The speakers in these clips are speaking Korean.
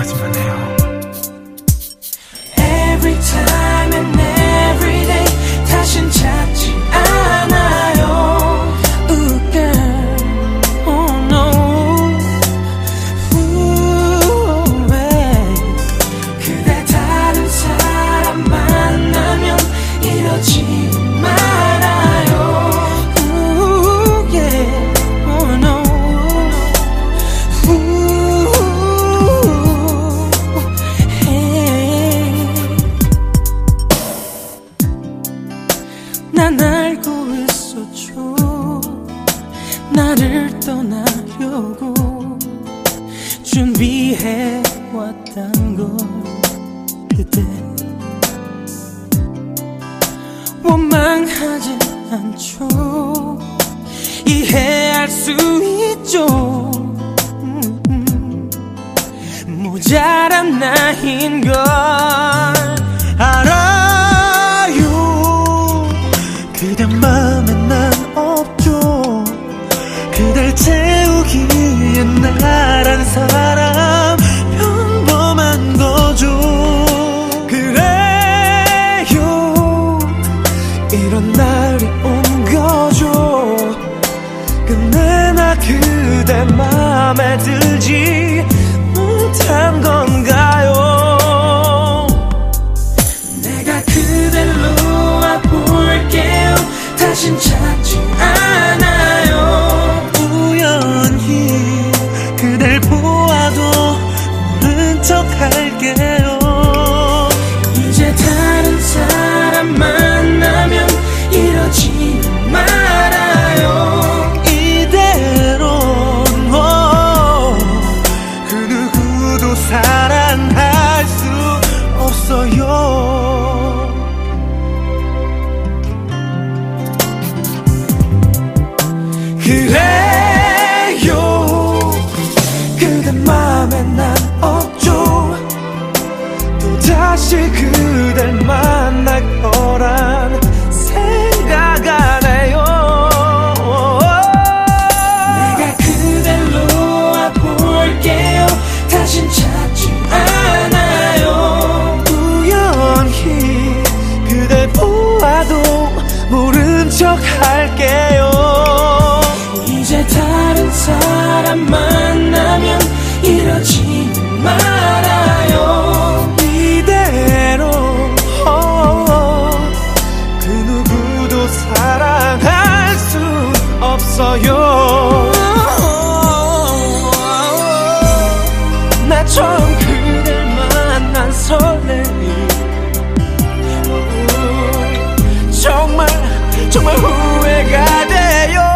여기까지만 해요. Every time and every day 다신 찾지 않아요. Ooh girl, oh no. Ooh, hey. 그대 다른 사람 만나면 이러지 말아요. Ooh yeah, oh no. Ooh, hey. 난 알고 있었죠. 나를 떠나려고 준비해왔단 걸. 그대 원망하지 않죠. 이해할 수 있죠. 모자란 나인 걸 알아요. 그대 맘에 난 없죠. 그댈 채우기엔 나란 사람 평범한 거죠. 그래요. 이런 날이 온 거죠. 근데 나 그대 맘에 들지 못한 건가요? 내가 그댈 놓아볼게요. 다신 찾지 않아요. 우연히 그댈 보아도 모른 척 할게요. 이제 다른 사람 만나면 이러지 말아요. 이대로는 그 누구도 사랑할 수 없어요. 그래요. 그대 맘에 난 없죠. 또다시 그댈 만날 거란 생각 안 해요. 내가 그댈 놓아볼게요. 다신 찾지 않아요. 우연히 그댈 보아도 모른 척 할게요. 이제 다른 사람 만나면 이러지 말아요. 이대로 그 누구도 사랑할 수 없어요. 나 처음 그댈 만난 설레임 정말 정말 후회가 돼요.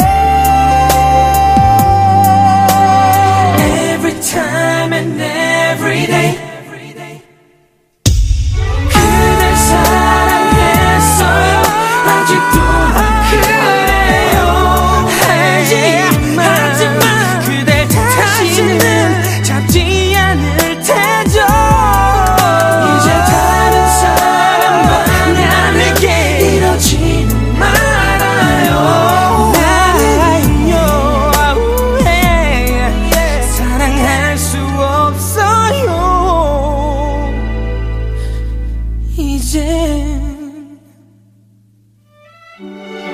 Every time and every day 그댈 사랑했어요. 아직도 난 그래요. 하지만 그댈 다시는 잡지 않을 테죠. 이제 다른 사람 만나게 이러지 말아요. 나는요 사랑할 수 없어요. 이제